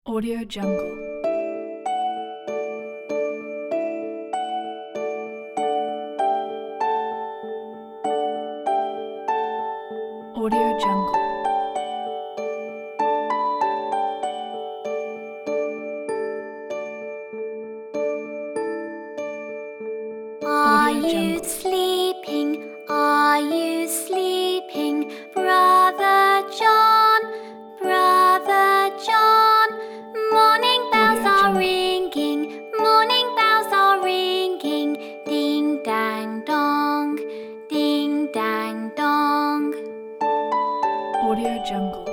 Audio Jungle. Audio Jungle. Are Audio you Jungle. sleeping? Are you sleeping? Brother John, Brother John. Morning bells Audio are Jungle. ringing, morning bells are ringing. Ding dang dong, ding dang dong. Audio Jungle.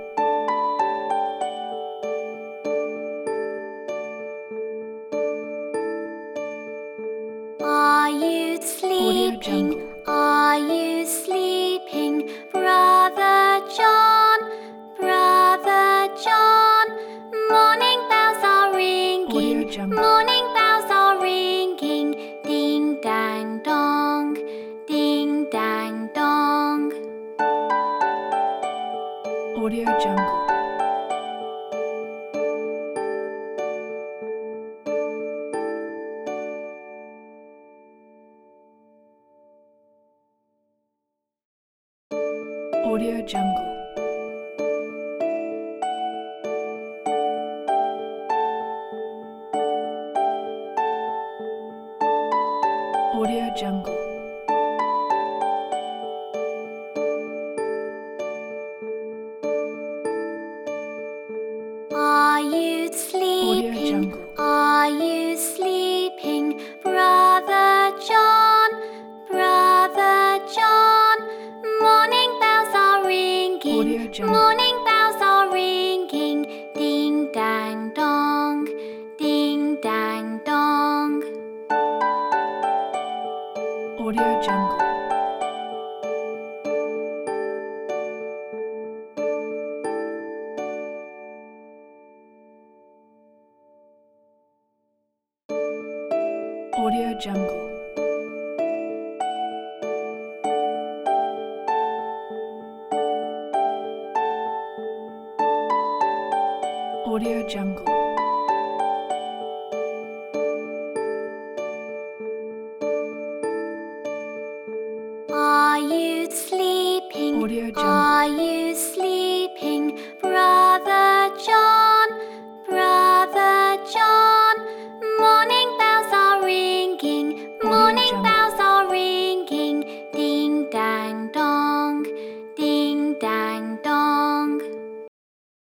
Are you sleeping? Jungle. Are you sleeping? Brother John, Brother John. Morning bells are ringing, Audio Jungle. morning bells are ringing. Ding dang dong, ding dang dong. Audio Jungle. Audio Jungle. Audio Jungle. Are you sleeping? Jungle. Are you sleeping? Brother John, Brother John. Morning bells are ringing, Audio Jungle. morning bells are ringing. Ding dang dong, ding dang dong. Audio Jungle. Audio Jungle. Audio Jungle.